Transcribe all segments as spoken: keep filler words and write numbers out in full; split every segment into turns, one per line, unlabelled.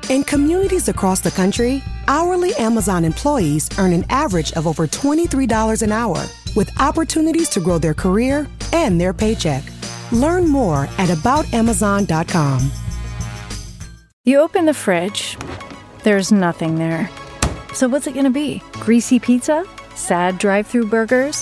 In communities across the country, hourly Amazon employees earn an average of over twenty-three dollars an hour, with opportunities to grow their career and their paycheck. Learn more at about amazon dot com.
You open the fridge, there's nothing there. So what's it gonna be? Greasy pizza? Sad drive-through burgers?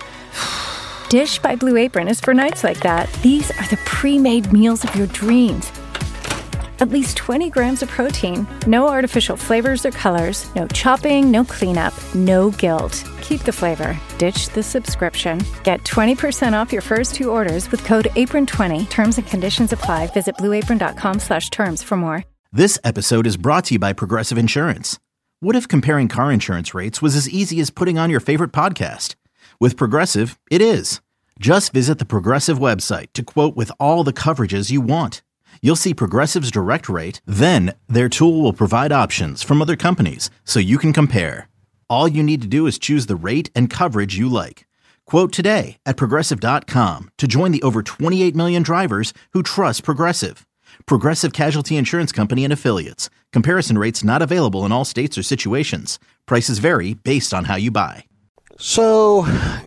Dish by Blue Apron is for nights like that. These are the pre-made meals of your dreams. At least twenty grams of protein, no artificial flavors or colors, no chopping, no cleanup, no guilt. Keep the flavor. Ditch the subscription. Get twenty percent off your first two orders with code apron twenty. Terms and conditions apply. Visit blueapron.com slash terms for more.
This episode is brought to you by Progressive Insurance. What if comparing car insurance rates was as easy as putting on your favorite podcast? With Progressive, it is. Just visit the Progressive website to quote with all the coverages you want. You'll see Progressive's direct rate, then their tool will provide options from other companies so you can compare. All you need to do is choose the rate and coverage you like. Quote today at progressive dot com to join the over twenty-eight million drivers who trust Progressive. Progressive Casualty Insurance Company and Affiliates. Comparison rates not available in all states or situations. Prices vary based on how you buy.
So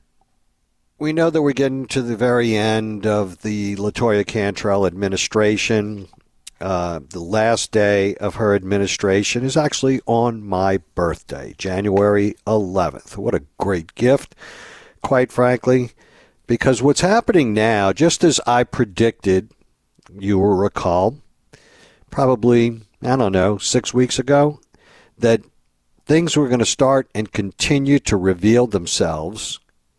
we know that we're getting to the very end of the LaToya Cantrell administration. Uh, the last day of her administration is actually on my birthday, January eleventh. What a great gift, quite frankly, because what's happening now, just as I predicted, you will recall, probably, I don't know, six weeks ago, that things were going to start and continue to reveal themselves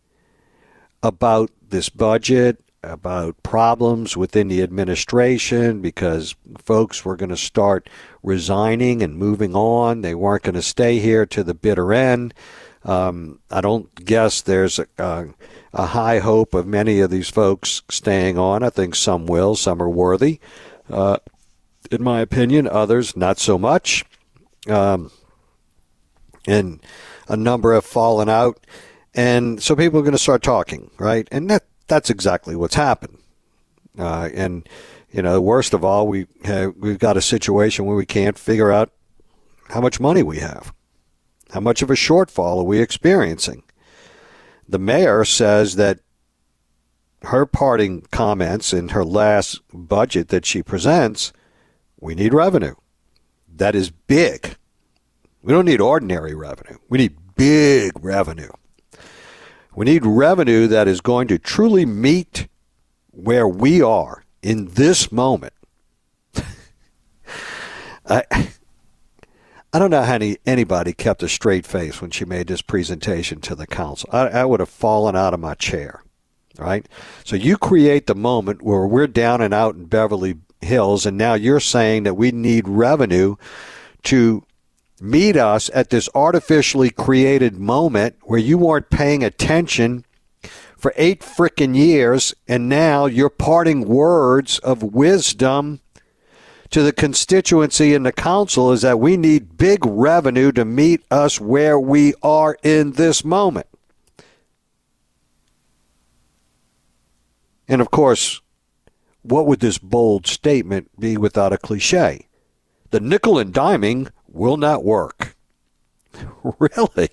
about this budget, about problems within the administration, because folks were going to start resigning and moving on. They weren't going to stay here to the bitter end. Um, I don't guess there's a, a, a high hope of many of these folks staying on. I think some will. Some are worthy, uh, in my opinion. Others, not so much. Um, and a number have fallen out. And so people are going to start talking, right? And that that's exactly what's happened. Uh, and, you know, worst of all, we have, we've got a situation where we can't figure out how much money we have. How much of a shortfall are we experiencing? The mayor says that her parting comments in her last budget that she presents, we need revenue. That is big. We don't need ordinary revenue. We need big revenue. We need revenue that is going to truly meet where we are in this moment. I I don't know how any, anybody kept a straight face when she made this presentation to the council. I, I would have fallen out of my chair, right? So you create the moment where we're down and out in Beverly Hills, and now you're saying that we need revenue to meet us at this artificially created moment where you weren't paying attention for eight frickin' years, and now your parting words of wisdom to the constituency and the council is that we need big revenue to meet us where we are in this moment. And of course, what would this bold statement be without a cliche? The nickel and diming will not work. Really?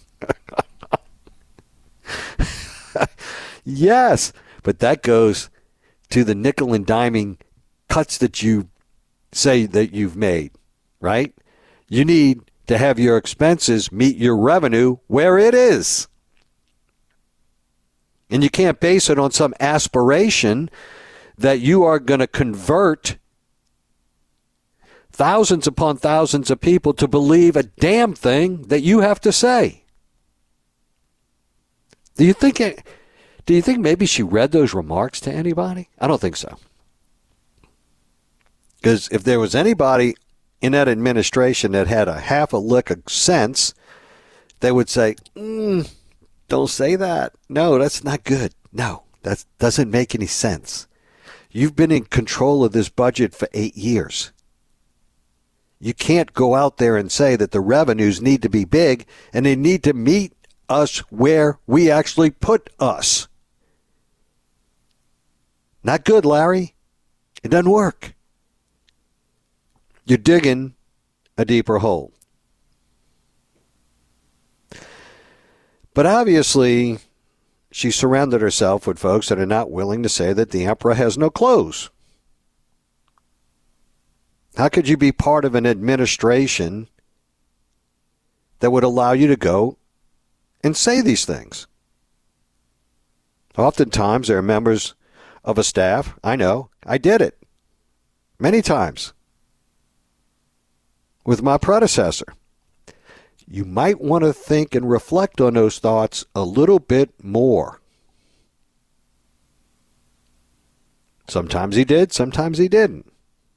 Yes, but that goes to the nickel and diming cuts that you say that you've made, right? You need to have your expenses meet your revenue where it is. And you can't base it on some aspiration that you are going to convert thousands upon thousands of people to believe a damn thing that you have to say. Do you think it, do you think maybe she read those remarks to anybody? I don't think so. Because if there was anybody in that administration that had a half a lick of sense, they would say, mm, don't say that. No, that's not good. No, that doesn't make any sense. You've been in control of this budget for eight years. You can't go out there and say that the revenues need to be big and they need to meet us where we actually put us. Not good, Larry. It doesn't work. You're digging a deeper hole. But obviously, she surrounded herself with folks that are not willing to say that the emperor has no clothes. How could you be part of an administration that would allow you to go and say these things? Oftentimes, there are members of a staff. I know. I did it many times with my predecessor. You might want to think and reflect on those thoughts a little bit more. Sometimes he did, sometimes he didn't.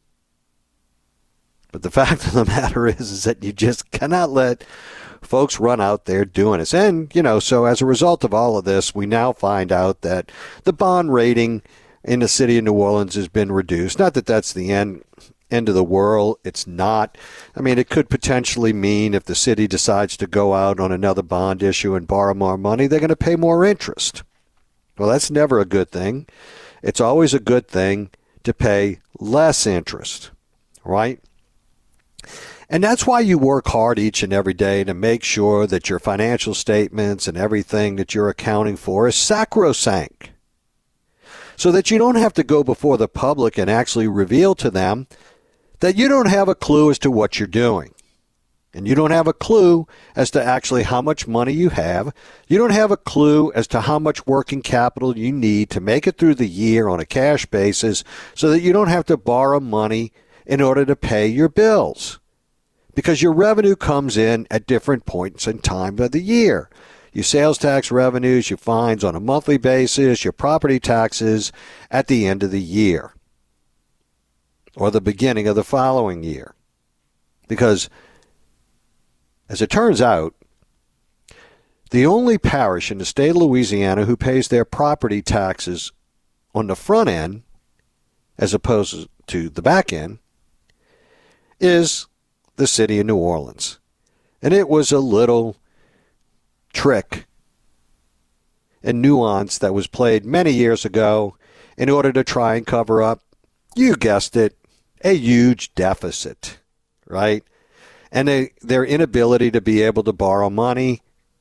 But the fact of the matter is, is that you just cannot let folks run out there doing this. And, you know, so as a result of all of this, we now find out that the bond rating in the city of New Orleans has been reduced. Not that that's the end end of the world. It's not. I mean, it could potentially mean if the city decides to go out on another bond issue and borrow more money, they're going to pay more interest. Well, that's never a good thing. It's always a good thing to pay less interest, right? And that's why you work hard each and every day to make sure that your financial statements and everything that you're accounting for is sacrosanct, so that you don't have to go before the public and actually reveal to them that you don't have a clue as to what you're doing. And you don't have a clue as to actually how much money you have. You don't have a clue as to how much working capital you need to make it through the year on a cash basis, so that you don't have to borrow money in order to pay your bills. Because your revenue comes in at different points in time of the year. Your sales tax revenues, your fines on a monthly basis, your property taxes at the end of the year or the beginning of the following year. Because, as it turns out, the only parish in the state of Louisiana who pays their property taxes on the front end, as opposed to the back end, is the city of New Orleans. And it was a little trick and nuance that was played many years ago in order to try and cover up, you guessed it, a huge deficit, right? And they, their inability to be able to borrow money.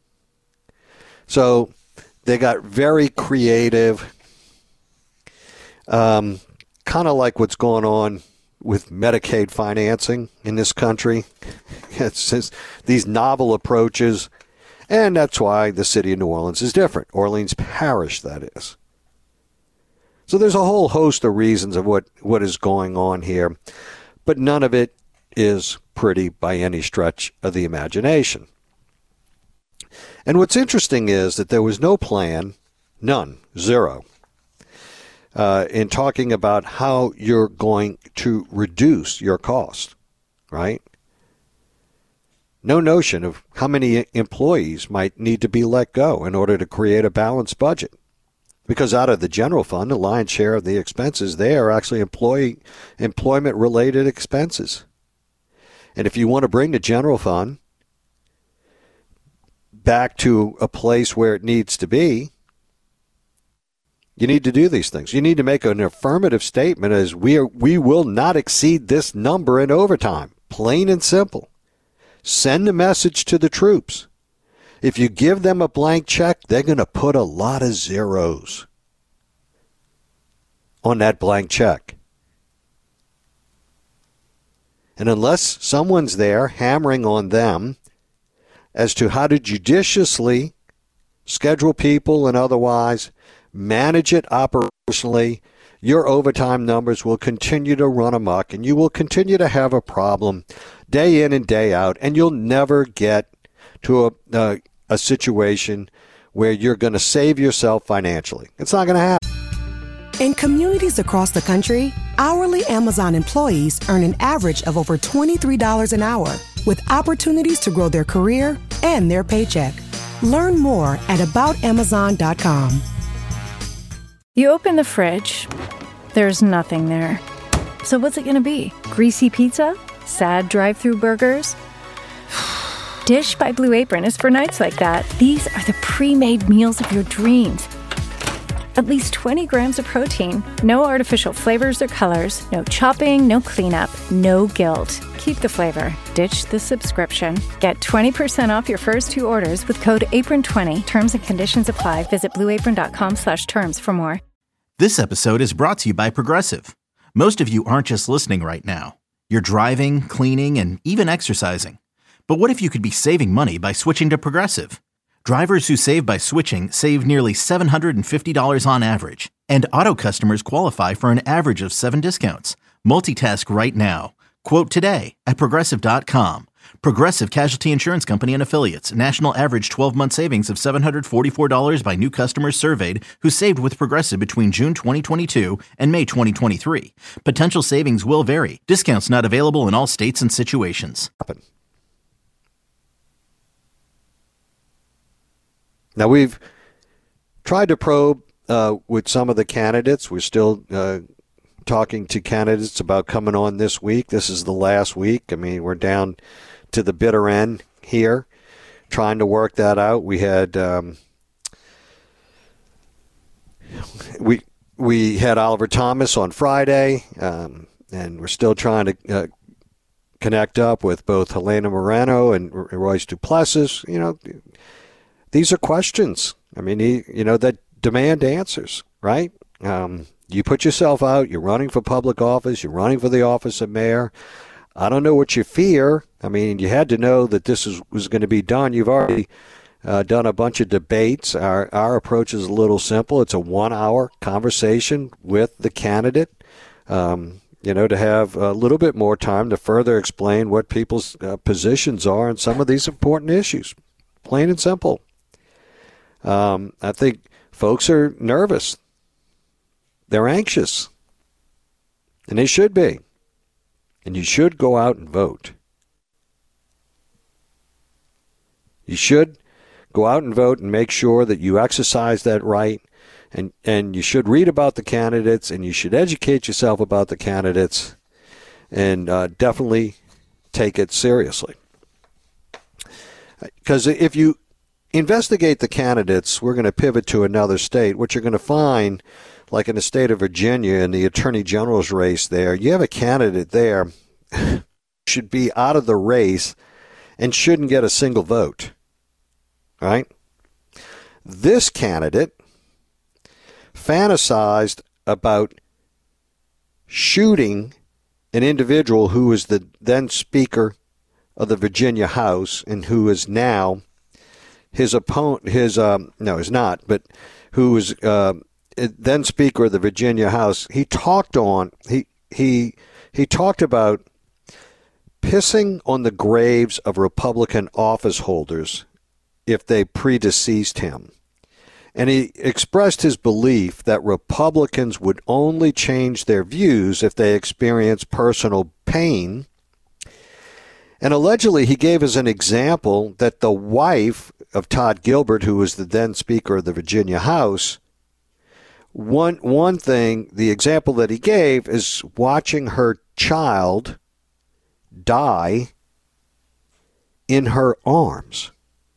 So they got very creative, um, kind of like what's going on with Medicaid financing in this country. It's just these novel approaches, and that's why the city of New Orleans is different. Orleans Parish, that is. So there's a whole host of reasons of what, what is going on here, but none of it is pretty by any stretch of the imagination. And what's interesting is that there was no plan, none, zero, uh, in talking about how you're going to reduce your cost, right? No notion of how many employees might need to be let go in order to create a balanced budget. Because out of the general fund, the lion's share of the expenses there are actually employee employment-related expenses. And if you want to bring the general fund back to a place where it needs to be, you need to do these things. You need to make an affirmative statement as we are, we will not exceed this number in overtime. Plain and simple. Send a message to the troops. If you give them a blank check, they're going to put a lot of zeros on that blank check. And unless someone's there hammering on them as to how to judiciously schedule people and otherwise manage it operationally, your overtime numbers will continue to run amok, and you will continue to have a problem day in and day out, and you'll never get to a, a, a situation where you're going to save yourself financially. It's not going to happen.
In communities across the country, hourly Amazon employees earn an average of over twenty-three dollars an hour, with opportunities to grow their career and their paycheck. Learn more at about amazon dot com.
You open the fridge, there's nothing there. So what's it going to be? Greasy pizza? Sad drive-thru burgers? Dish by Blue Apron is for nights like that. These are the pre-made meals of your dreams. At least twenty grams of protein. No artificial flavors or colors. No chopping, no cleanup, no guilt. Keep the flavor. Ditch the subscription. Get twenty percent off your first two orders with code apron twenty. Terms and conditions apply. Visit blue apron dot com slash terms for more.
This episode is brought to you by Progressive. Most of you aren't just listening right now. You're driving, cleaning, and even exercising. But what if you could be saving money by switching to Progressive? Drivers who save by switching save nearly seven hundred fifty dollars on average. And auto customers qualify for an average of seven discounts. Multitask right now. Quote today at Progressive dot com. Progressive Casualty Insurance Company and Affiliates. National average twelve-month savings of seven hundred forty-four dollars by new customers surveyed who saved with Progressive between June twenty twenty-two and May twenty twenty-three. Potential savings will vary. Discounts not available in all states and situations.
Now, we've tried to probe uh, with some of the candidates. We're still uh, talking to candidates about coming on this week. This is the last week. I mean, we're down to the bitter end here, trying to work that out. We had um, we we had Oliver Thomas on Friday, um, and we're still trying to uh, connect up with both Helena Moreno and Royce Duplessis. You know, these are questions. I mean, he, you know, that demand answers, right? Um, you put yourself out, you're running for public office, you're running for the office of mayor. I don't know what you fear. I mean, you had to know that this is, was going to be done. You've already uh, done a bunch of debates. Our, our approach is a little simple. It's a one-hour conversation with the candidate, um, you know, to have a little bit more time to further explain what people's uh, positions are on some of these important issues. Plain and simple. Um, I think folks are nervous. They're anxious. And they should be. And you should go out and vote. You should go out and vote and make sure that you exercise that right. And, and you should read about the candidates, and you should educate yourself about the candidates, and uh, definitely take it seriously. Because if you investigate the candidates, we're going to pivot to another state. What you're going to find, like in the state of Virginia, in the Attorney General's race there, you have a candidate there should be out of the race and shouldn't get a single vote, right? This candidate fantasized about shooting an individual who was the then Speaker of the Virginia House and who is now his opponent, his, um, no, is not, but who was uh, then Speaker of the Virginia House. He talked on, he, he, he talked about pissing on the graves of Republican office holders if they predeceased him. And he expressed his belief that Republicans would only change their views if they experienced personal pain. And allegedly, he gave as an example that the wife of Todd Gilbert, who was the then Speaker of the Virginia House, one one thing, the example that he gave is watching her child die in her arms.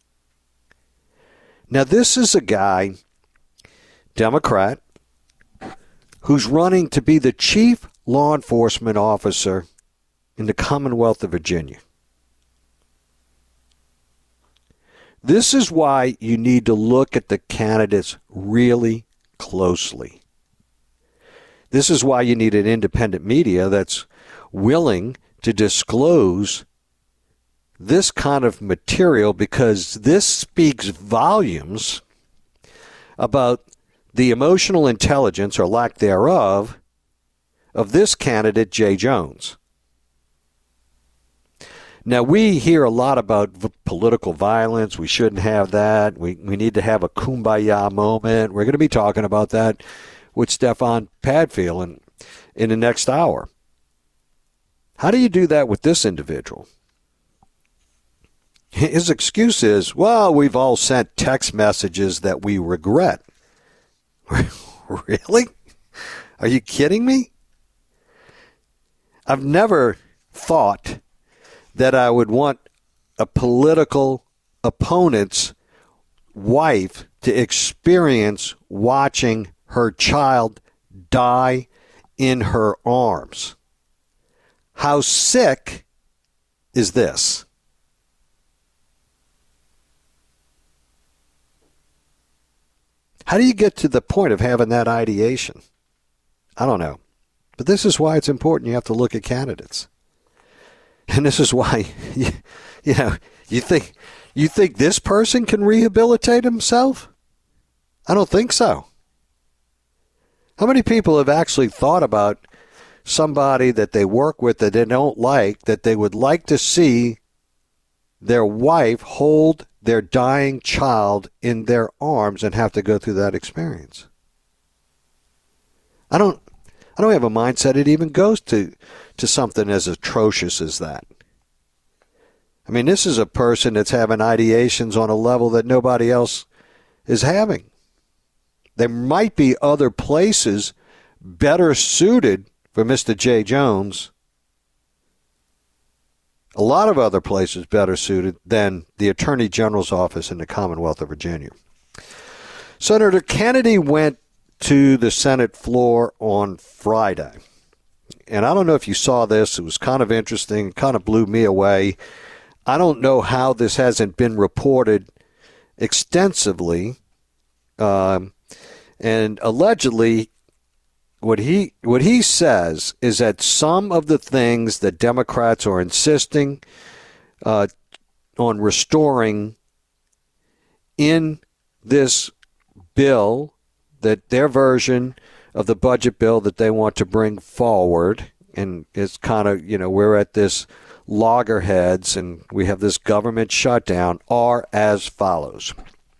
Now, this is a guy, Democrat, who's running to be the chief law enforcement officer in the Commonwealth of Virginia. This is why you need to look at the candidates really closely. This is why you need an independent media that's willing to disclose this kind of material, because this speaks volumes about the emotional intelligence, or lack thereof, of this candidate, Jay Jones. Now, we hear a lot about v- political violence. We shouldn't have that. We we need to have a kumbaya moment. We're going to be talking about that with Stefan Padfield in, in the next hour. How do you do that with this individual? His excuse is, well, we've all sent text messages that we regret. Really? Are you kidding me? I've never thought that I would want a political opponent's wife to experience watching her child die in her arms. How sick is this? How do you get to the point of having that ideation? I don't know. But this is why it's important you have to look at candidates. And this is why, you, you know, you think you think this person can rehabilitate himself? I don't think so. How many people have actually thought about somebody that they work with that they don't like, that they would like to see their wife hold their dying child in their arms and have to go through that experience? I don't I don't have a mindset it even goes to, to something as atrocious as that. I mean, this is a person that's having ideations on a level that nobody else is having. There might be other places better suited for Mister J. Jones. A lot of other places better suited than the Attorney General's office in the Commonwealth of Virginia. Senator Kennedy went to the Senate floor on Friday. And I don't know if you saw this. It was kind of interesting. It kind of blew me away. I don't know how this hasn't been reported extensively. Um, and allegedly, what he what he says is that some of the things that Democrats are insisting uh, on restoring in this bill, that their version of the budget bill that they want to bring forward, and it's kind of, you know, we're at this loggerheads and we have this government shutdown, are as follows.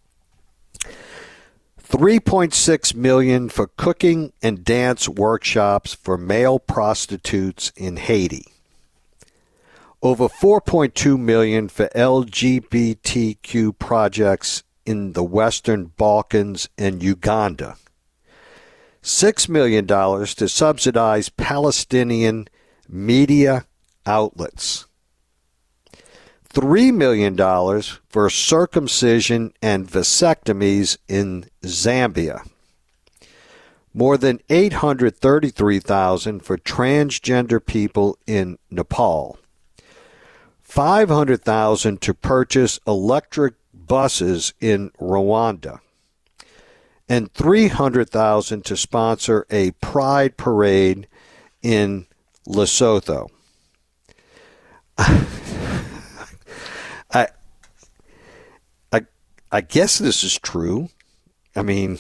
three point six million dollars for cooking and dance workshops for male prostitutes in Haiti. Over four point two million dollars for L G B T Q projects in the Western Balkans and Uganda. six million dollars to subsidize Palestinian media outlets. three million dollars for circumcision and vasectomies in Zambia. More than eight hundred thirty-three thousand dollars for transgender people in Nepal. five hundred thousand dollars to purchase electric buses in Rwanda. And three hundred thousand dollars to sponsor a pride parade in Lesotho. I, I, I guess this is true. I mean,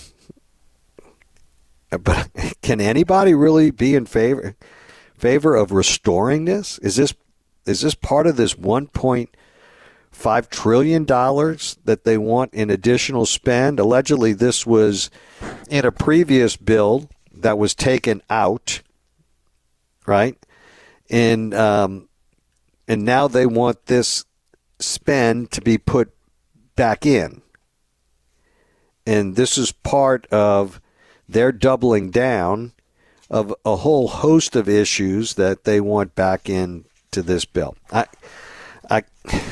but can anybody really be in favor favor of restoring this? Is this is this part of this one point five trillion dollars that they want in additional spend? Allegedly, this was in a previous bill that was taken out, right? And um, and now they want this spend to be put back in. And this is part of their doubling down of a whole host of issues that they want back into this bill. I, I,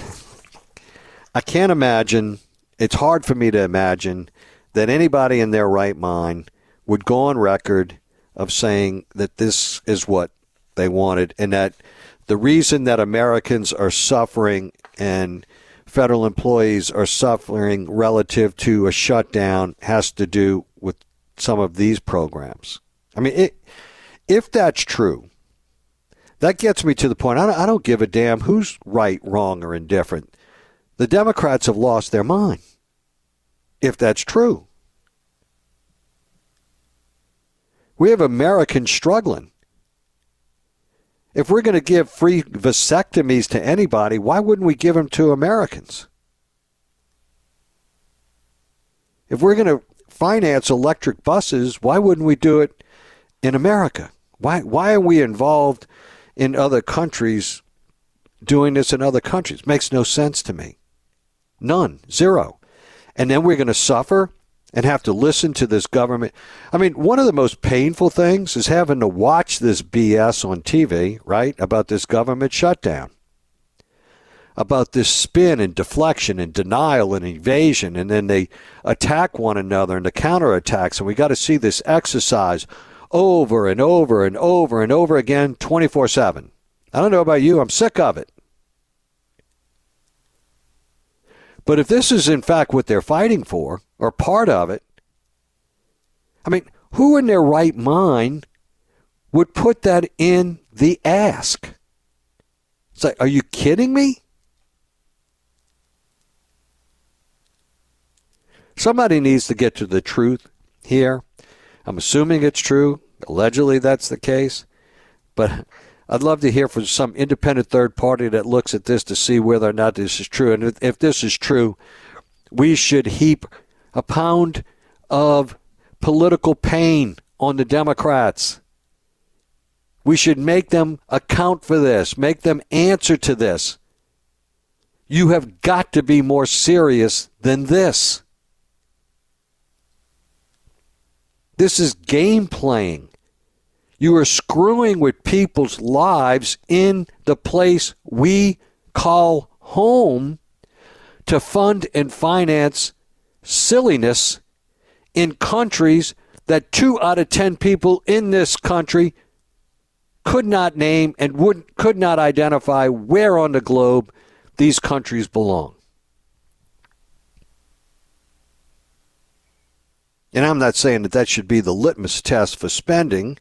I can't imagine, it's hard for me to imagine that anybody in their right mind would go on record of saying that this is what they wanted, and that the reason that Americans are suffering and federal employees are suffering relative to a shutdown has to do with some of these programs. I mean, it, if that's true, that gets me to the point. I don't, I don't give a damn who's right, wrong, or indifferent. The Democrats have lost their mind, if that's true. We have Americans struggling. If we're going to give free vasectomies to anybody, why wouldn't we give them to Americans? If we're going to finance electric buses, why wouldn't we do it in America? Why why are we involved in other countries doing this in other countries? Makes no sense to me. None. Zero. And then we're going to suffer and have to listen to this government. I mean, one of the most painful things is having to watch this B S on T V, right, about this government shutdown. about this spin and deflection and denial and evasion, and then they attack one another and the counterattacks, and we got to see this exercise over and over and over and over again twenty-four seven. I don't know about you, I'm sick of it. But if this is in fact what they're fighting for, or part of it, I mean, who in their right mind would put that in the ask? It's like, are you kidding me? Somebody needs to get to the truth here. I'm assuming it's true. Allegedly, that's the case. But I'd love to hear from some independent third party that looks at this to see whether or not this is true. And if, if this is true, we should heap a pound of political pain on the Democrats. We should make them account for this, make them answer to this. You have got to be more serious than this. This is game playing. You are screwing with people's lives in the place we call home to fund and finance silliness in countries that two out of ten people in this country could not name and would, could not identify where on the globe these countries belong. And I'm not saying that that should be the litmus test for spending,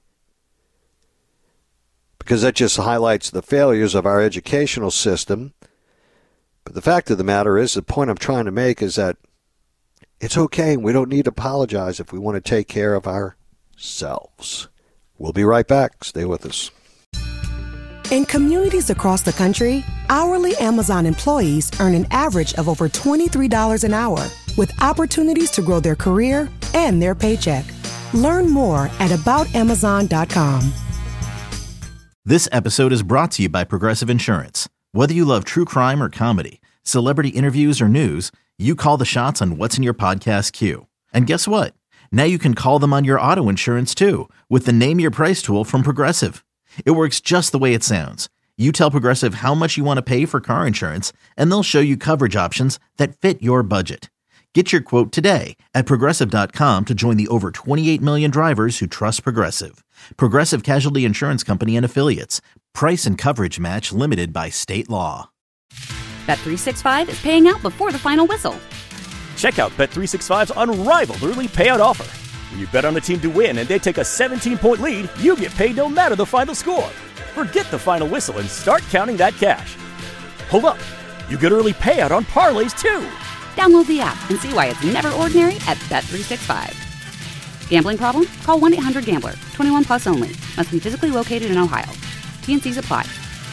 because that just highlights the failures of our educational system. But the fact of the matter is, the point I'm trying to make is that it's okay. We don't need to apologize if we want to take care of ourselves. We'll be right back. Stay with us.
In communities across the country, hourly Amazon employees earn an average of over twenty-three dollars an hour, with opportunities to grow their career and their paycheck. Learn more at about amazon dot com.
This episode is brought to you by Progressive Insurance. Whether you love true crime or comedy, celebrity interviews or news, you call the shots on what's in your podcast queue. And guess what? Now you can call them on your auto insurance too, with the Name Your Price tool from Progressive. It works just the way it sounds. You tell Progressive how much you want to pay for car insurance, and they'll show you coverage options that fit your budget. Get your quote today at Progressive dot com to join the over twenty-eight million drivers who trust Progressive. Progressive Casualty Insurance Company and Affiliates. Price and coverage match limited by state law.
Bet three sixty-five is paying out before the final whistle.
Check out Bet three sixty-five's unrivaled early payout offer. When you bet on the team to win and they take a seventeen-point lead, you get paid no matter the final score. Forget the final whistle and start counting that cash. Hold up. You get early payout on parlays, too.
Download the app and see why it's never ordinary at Bet three sixty-five. Gambling problem? Call one eight hundred gambler. twenty-one plus only. Must be physically located in Ohio. T N Cs apply.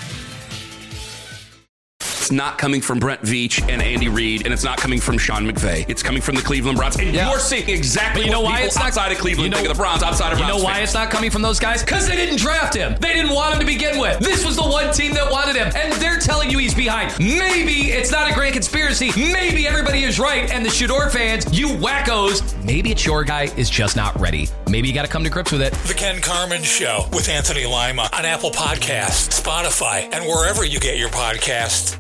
It's not coming from Brent Veach and Andy Reid, and it's not coming from Sean McVay. It's coming from the Cleveland Browns. And yeah. You're seeing exactly but you know what why people it's not, outside of Cleveland you know, think of the Browns, outside of
You
Browns
know why
fans.
It's not coming from those guys? Because they didn't draft him. They didn't want him to begin with. This was the one team that wanted him, and they're telling you he's behind. Maybe it's not a grand conspiracy. Maybe everybody is right, and the Shador fans, you wackos, maybe it's your guy is just not ready. Maybe you got to come to grips with it.
The Ken Carman Show with Anthony Lima on Apple Podcasts, Spotify, and wherever you get your podcasts.